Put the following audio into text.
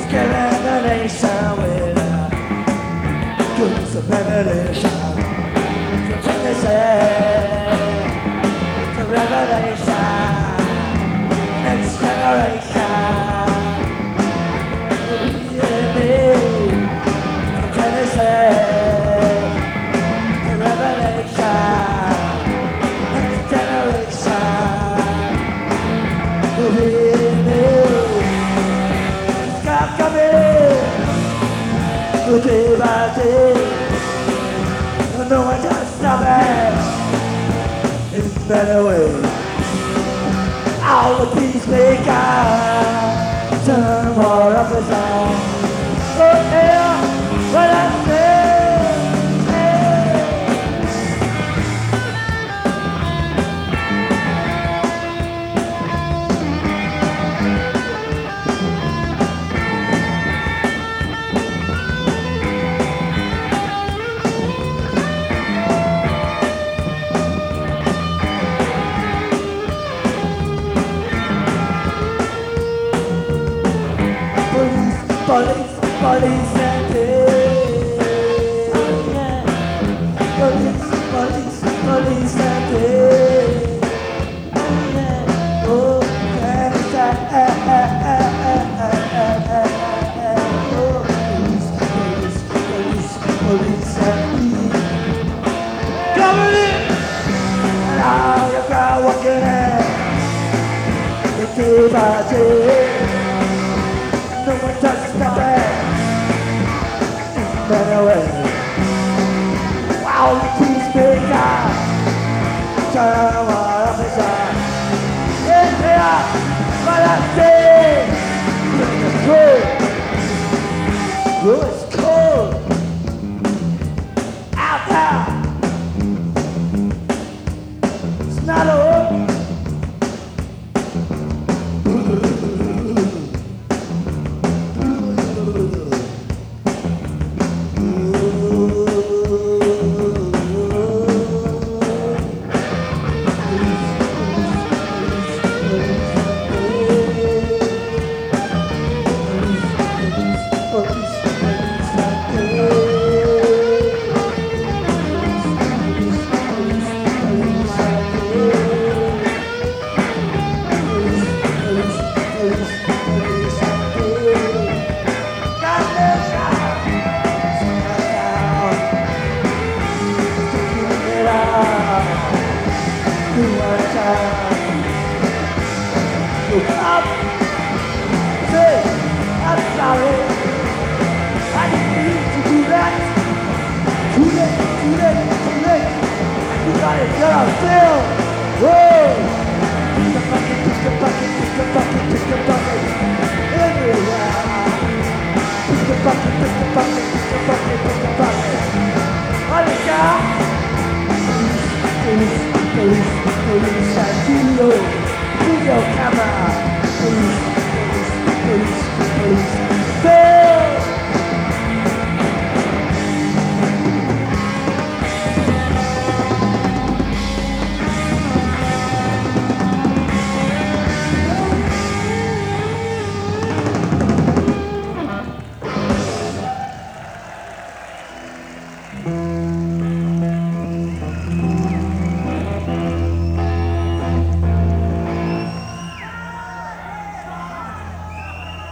killing the nation with goodness of revelation. From the to revelation, next generation. Yeah, me. From Genesis to revelation, next generation. Yeah, me. Stop coming. Day by day, no one can stop it. It's a better way. All the peacemakers turn more of the song. Oh yeah, what I say. Police, police and police, police, police and oh, police, police and coming in, and all the crowd walking in, day by day. No one touched my bag. Better way. Wow, the peacemaker. Turn what up inside. Yeah, yeah. What I say. It's cold. Oh, it's cold. Out there. It's not over. Up, say, I'm sorry. I didn't mean to do that. Too late, too late, too late. You gotta get up still. Whoa! Pick the bucket, pick the bucket, pick the bucket, pick the bucket. Everywhere. Pick the bucket, pick the bucket, pick the bucket, pick the bucket. What is that? Police, police, police.